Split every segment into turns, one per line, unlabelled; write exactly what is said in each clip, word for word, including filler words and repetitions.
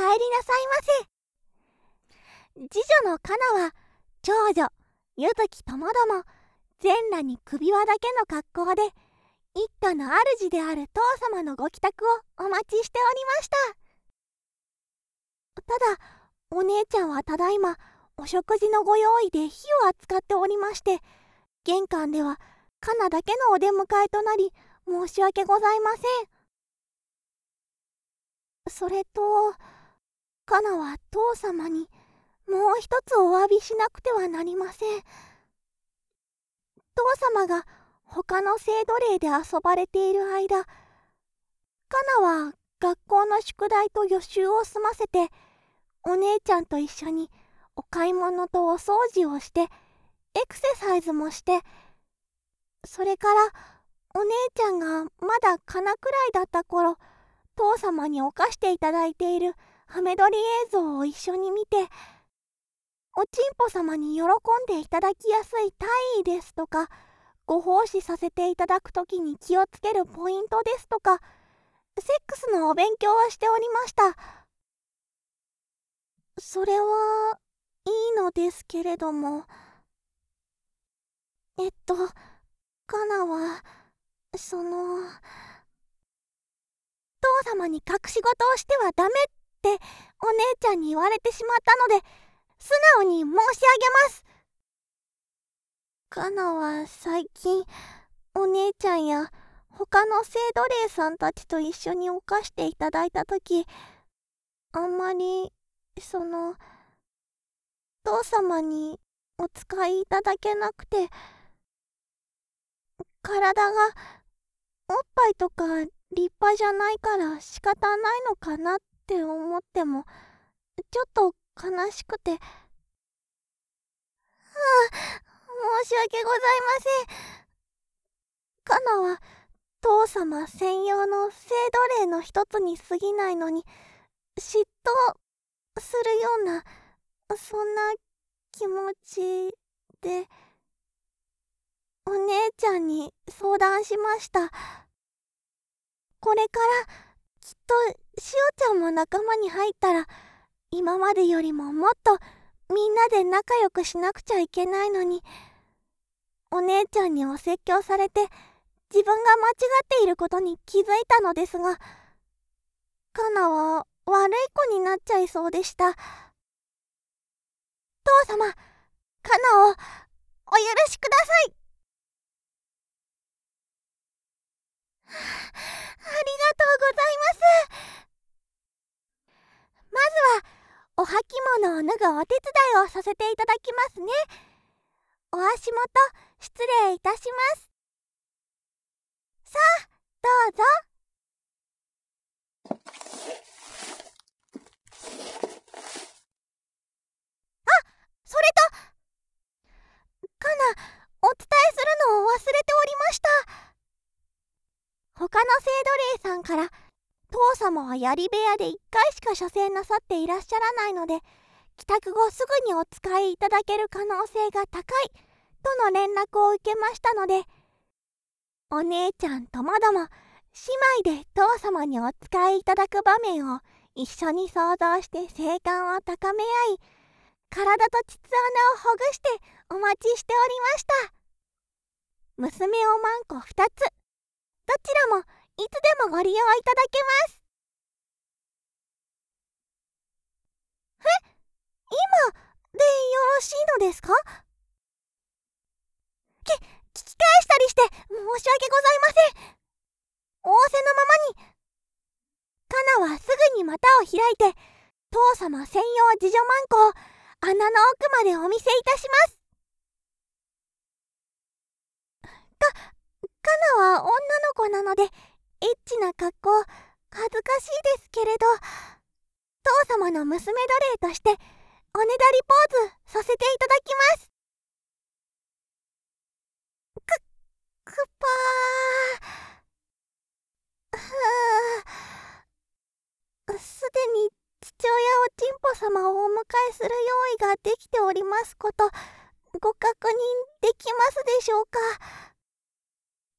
えりなさいませ。次女のかなは長女ゆずきともども全裸に首輪だけの格好で一家の主である父様のご帰宅をお待ちしておりました。ただお姉ちゃんはただいまお食事のご用意で火を扱っておりまして、玄関ではかなだけのお出迎えとなり申し訳ございません。それとかなは父様にもう一つお詫びしなくてはなりません。父様が他の生徒霊で遊ばれている間、かなは学校の宿題と予習を済ませてお姉ちゃんと一緒にお買い物とお掃除をしてエクササイズもして、それからお姉ちゃんがまだかなくらいだった頃、父様に犯していただいているハメ撮り映像を一緒に見て、おちんぽ様に喜んでいただきやすい体位ですとか、ご奉仕させていただくときに気をつけるポイントですとか、セックスのお勉強をしておりました。それはいいのですけれども、えっとかなはその父様に隠し事をしてはダメってお姉ちゃんに言われてしまったので素直に申し上げます。かなは最近お姉ちゃんや他の生徒霊さんたちと一緒に犯していただいたとき、あんまりその父様にお使いいただけなくて、体がおっぱいとか立派じゃないから仕方ないのかなって思ってもちょっと悲しくて、はあ、申し訳ございません。かなは父様専用の生徒霊の一つに過ぎないのに嫉妬するようなそんな気持ちでお姉ちゃんに相談しました。これからきっとしおちゃんも仲間に入ったら今までよりももっとみんなで仲良くしなくちゃいけないのに、お姉ちゃんにお説教されて自分が間違っていることに気づいたのですが、かなは悪い子になっちゃいそうでした。父様、かなをお許しください。ありがとうございます。まずはお履物を脱ぐお手伝いをさせていただきますね。お足元失礼いたします。さあどうぞ。あ、それとかな、お伝えするのを忘れておりました。他の生徒霊さんから父様は槍部屋でいっかいしか射精なさっていらっしゃらないので帰宅後すぐにお使いいただける可能性が高いとの連絡を受けましたので、お姉ちゃんともども姉妹で父様にお使いいただく場面を一緒に想像して性感を高め合い、体と膣穴をほぐしてお待ちしておりました。娘おまんこふたつ、どちらもいつでもご利用いただけます。え、今でよろしいのですか？き、聞き返したりして申し訳ございません。仰せのままに。かなはすぐに股を開いて父様専用自助マンコを穴の奥までお見せいたします。か、かなは女の子なのでエッチな格好恥ずかしいですけれど、父様の娘奴隷としておねだりポーズさせていただきます。く、くぱー。ふぅ、すでに父親おちんぽ様をお迎えする用意ができておりますことご確認できますでしょうか？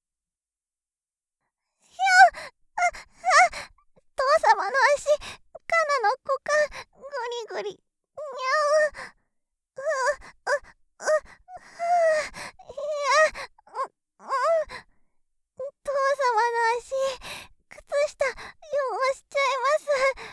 ひゃあ、あ、父様の足、かナの股間ぐりぐりにゃう。うううういやうう父様の足靴下汚しちゃいます。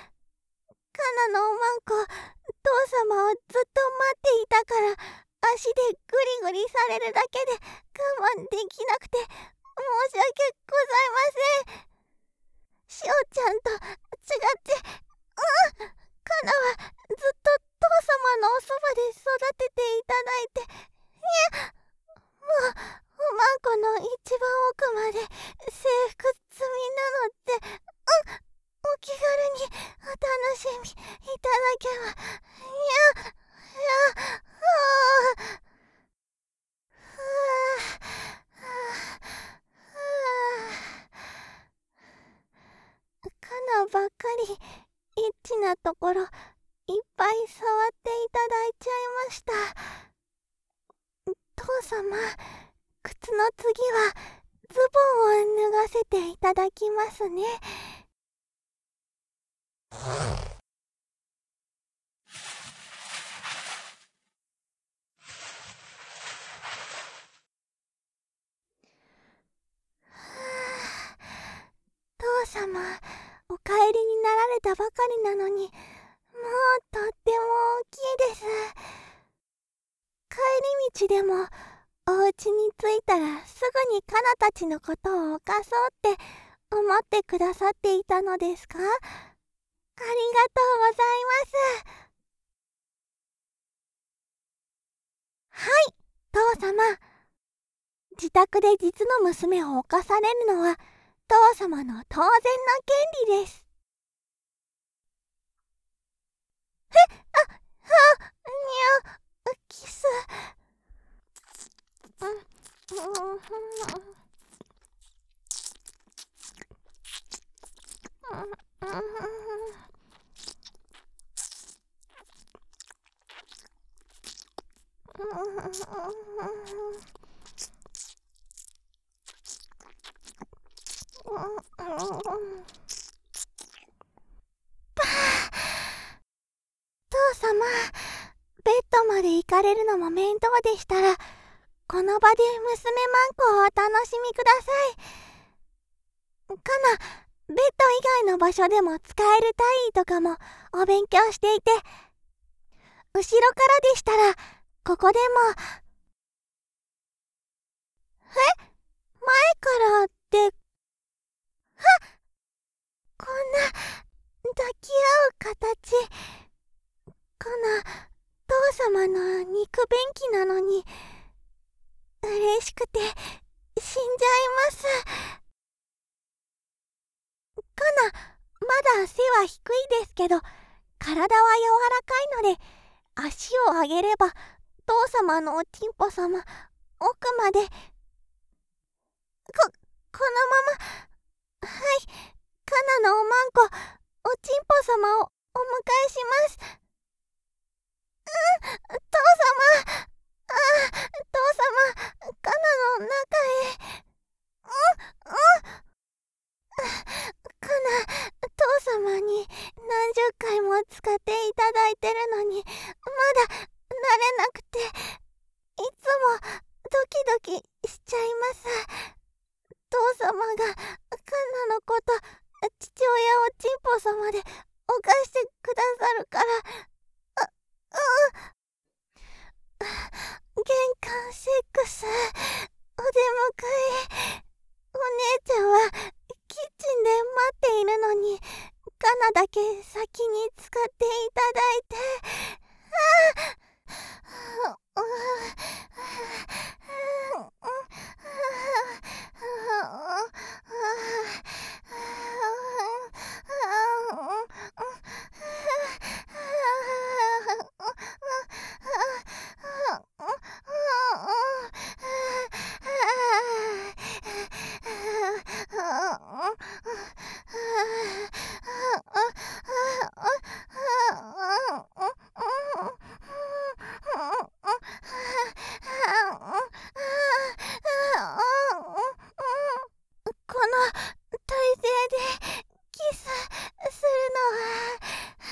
カナのおまんこ父様をずっと待っていたから足でぐりぐりされるだけで我慢できなくて申し訳ございません。しおちゃんと違ってうんカナはずっと父様のおそばで育てていただいていやもうおまんこの一番奥まで制服済みなのでうんお気軽にお楽しみいただけばいやいやはあカナばっかりエッチなところいっぱい触っていただいちゃいました。父様、靴の次はズボンを脱がせていただきますね。父様、お帰りになられたばかりなのに、もうとっても大きいです。帰り道でも、お家に着いたらすぐにカナたちのことを犯そうって思ってくださっていたのですか？ありがとうございます。はい、父様。自宅で実の娘を犯されるのは父様の当然の権利です。え、あ、は、にゃ、キス。うん、うん、うん、父様、ベッドまで行かれるのも面倒でしたら、この場で娘マンコをお楽しみください。カナ、ベッド以外の場所でも使える体位とかもお勉強していて、後ろからでしたら、ここでも。え？前からって、はっ！こんな抱き合う形。カナ、父様の肉便器なのに、嬉しくて死んじゃいます。カナ、まだ背は低いですけど、体は柔らかいので、足を上げれば父様のおちんぽ様奥まで。こ、このまま、はい、カナのおまんこ、おちんぽ様をお迎えします。うん、父様。ああ、父様、カナの中へ。うん、うん。カナ、父様に何十回も使っていただいてるのに、まだ慣れなくて、いつもドキドキしちゃいます。父様がカナのこと、父親おちんぽ様で犯してくださるから、あ、うん。玄関セックス、お出迎え。お姉ちゃんはキッチンで待っているのに、カナだけ先に使っていただいて、ああ、この体勢でキスするのは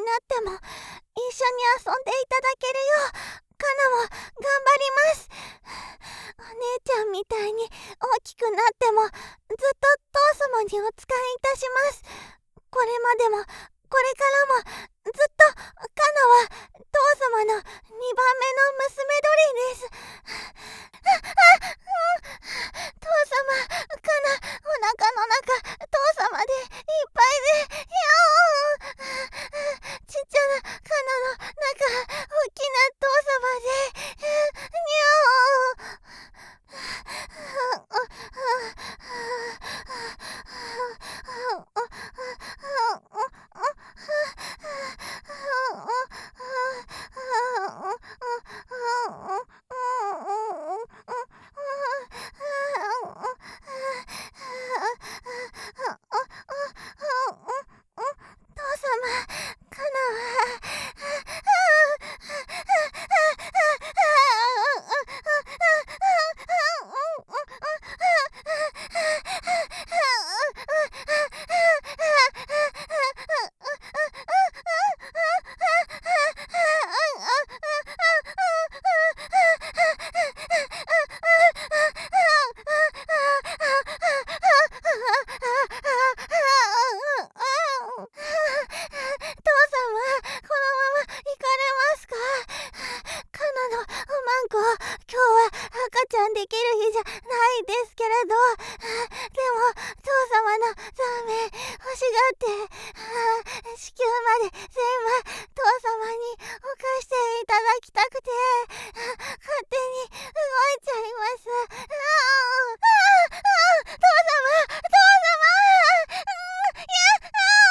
なっても一緒に遊んでいただけるようカナも頑張ります。お姉ちゃんみたいに大きくなってもずっと父様にお仕えいたします。これまでもこれからもずっとカナは父様のにばんめの娘鳥です。父様、カナ、お腹の中、父様でいっぱいで、やおー。ちっちゃなカナの中、大きな父様で、にゃできる日じゃないですけれど、でも父様のザメ欲しがって地球まで全部父様に犯していただきたくて勝手に動いちゃいます。ああああ父様父様、うん、いや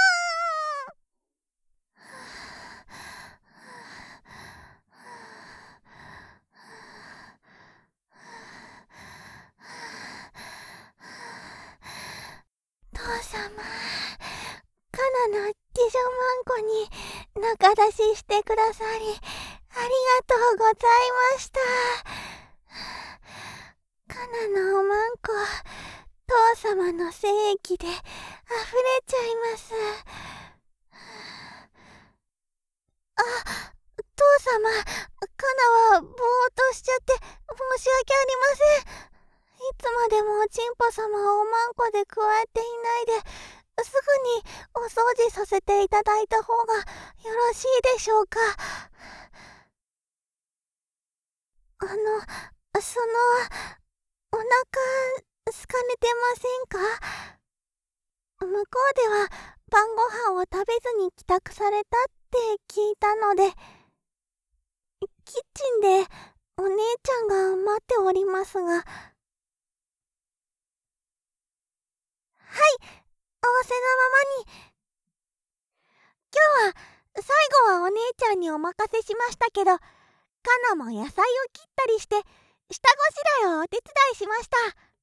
父様、カナの自助マンコに仲出ししてくださりありがとうございました。カナのおまんこ、父様の精液で溢れちゃいます。あ、父様、カナはぼーっとしちゃって申し訳ありません。いつまでもチンポ様をおまんこで加えていないですぐにお掃除させていただいた方がよろしいでしょうか。あの、その、お腹すかれてませんか？向こうでは晩ご飯を食べずに帰宅されたって聞いたので、キッチンでお姉ちゃんが待っておりますが。はい、仰せのままに。今日は最後はお姉ちゃんにお任せしましたけど、カナも野菜を切ったりして下ごしらえをお手伝いしました。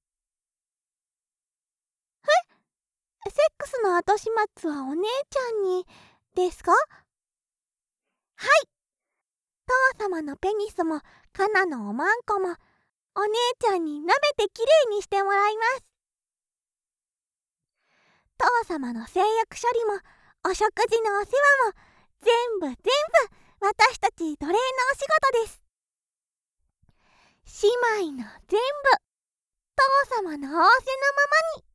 え？セックスの後始末はお姉ちゃんにですか？はい、父様のペニスもカナのおまんこもお姉ちゃんに舐めてきれいにしてもらいます。父様の性欲処理もお食事のお世話も全部全部私たち奴隷のお仕事です。姉妹の全部父様の仰せのままに。